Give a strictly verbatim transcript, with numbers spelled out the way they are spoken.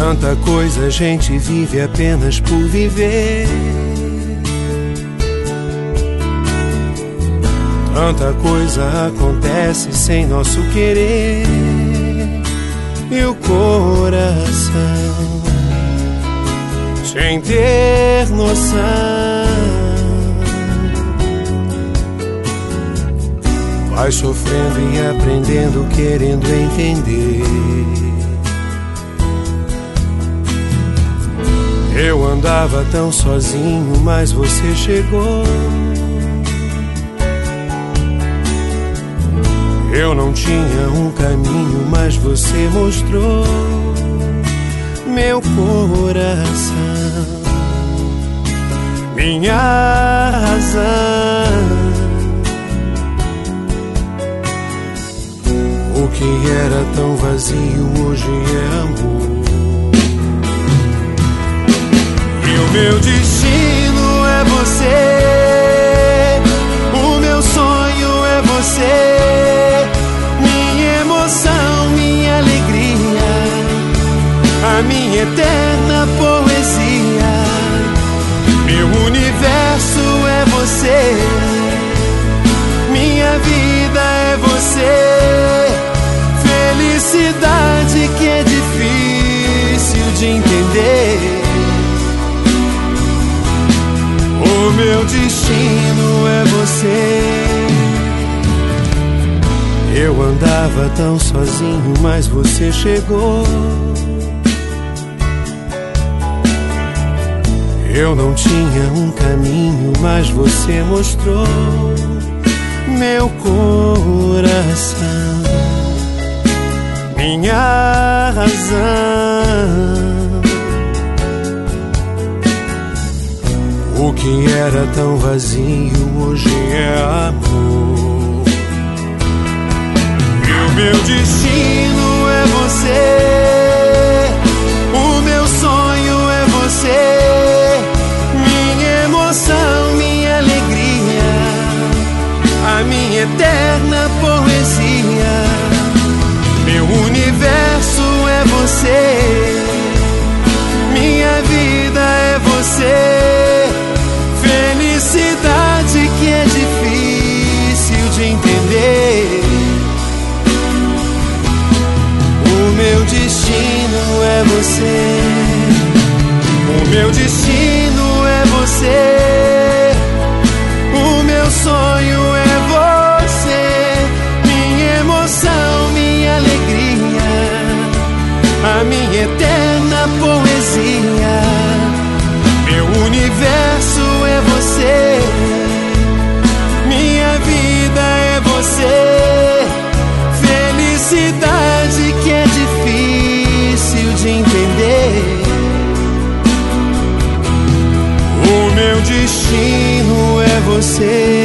Tanta coisa a gente vive apenas por viver. Tanta coisa acontece sem nosso querer. E o coração, sem ter noção, vai sofrendo e aprendendo, querendo entender. Eu andava tão sozinho, mas você chegou. Eu não tinha um caminho, mas você mostrou. Meu coração, minha razão, o que era tão vazio hoje é amor. E o meu destino é você, o meu sonho é você, minha emoção, minha alegria, a minha eterna poesia. Meu universo é você, minha vida é você, felicidade que é difícil de entender. O meu destino é você. Eu andava tão sozinho, mas você chegou. Eu não tinha um caminho, mas você mostrou. Meu coração, minha razão, o que era tão vazio hoje é amor. E o meu destino é você, o meu sonho é você, minha emoção, minha alegria, a minha eterna poesia. Meu universo é você, minha vida é você, felicidade que é difícil de entender. O meu destino é você, o meu destino é você, o meu sonho é você, minha emoção, minha alegria, a minha eterna poesia. Meu universo é você, minha vida é você, felicidade que é difícil de entender. O meu destino é você.